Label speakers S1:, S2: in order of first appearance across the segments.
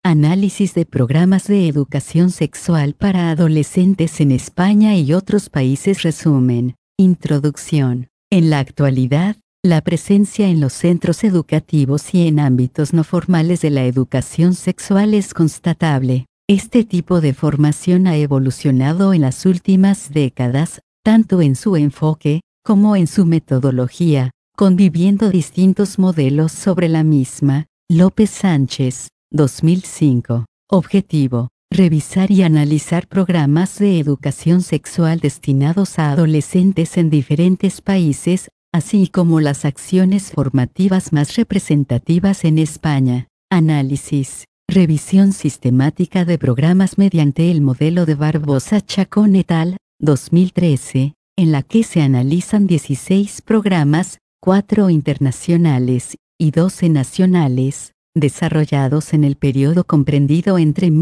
S1: Análisis de programas de educación sexual para adolescentes en España y otros países. Resumen. Introducción. En la actualidad, la presencia en los centros educativos y en ámbitos no formales de la educación sexual es constatable. Este tipo de formación ha evolucionado en las últimas décadas, tanto en su enfoque, como en su metodología, conviviendo distintos modelos sobre la misma. López Sánchez, 2005. Objetivo: revisar y analizar programas de educación sexual destinados a adolescentes en diferentes países, así como las acciones formativas más representativas en España. Análisis. Revisión sistemática de programas mediante el modelo de Barbosa Chacón et al., 2013, en la que se analizan 16 programas, 4 internacionales y 12 nacionales, desarrollados en el periodo comprendido entre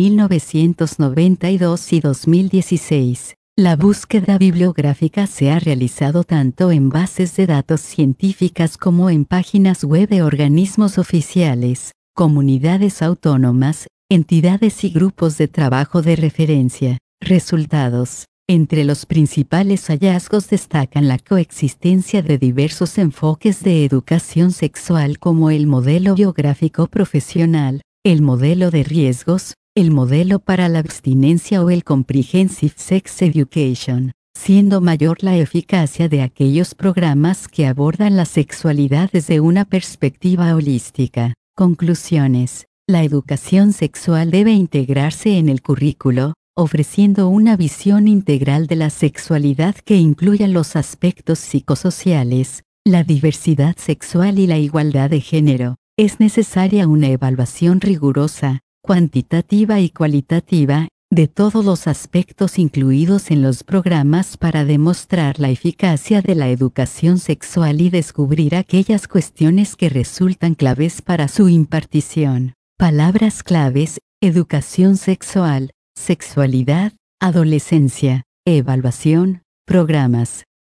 S1: 1992 y 2016. La búsqueda bibliográfica se ha realizado tanto en bases de datos científicas como en páginas web de organismos oficiales, comunidades autónomas, entidades y grupos de trabajo de referencia. Resultados. Entre los principales hallazgos destacan la coexistencia de diversos enfoques de educación sexual como el modelo biográfico profesional, el modelo de riesgos, el modelo para la abstinencia o el Comprehensive Sex Education, siendo mayor la eficacia de aquellos programas que abordan la sexualidad desde una perspectiva holística. Conclusiones. La educación sexual debe integrarse en el currículo, ofreciendo una visión integral de la sexualidad que incluya los aspectos psicosociales, la diversidad sexual y la igualdad de género. Es necesaria una evaluación rigurosa, cuantitativa y cualitativa, de todos los aspectos incluidos en los programas para demostrar la eficacia de la educación sexual y descubrir aquellas cuestiones que resultan claves para su impartición. Palabras claves: educación sexual, sexualidad, adolescencia, evaluación, programas.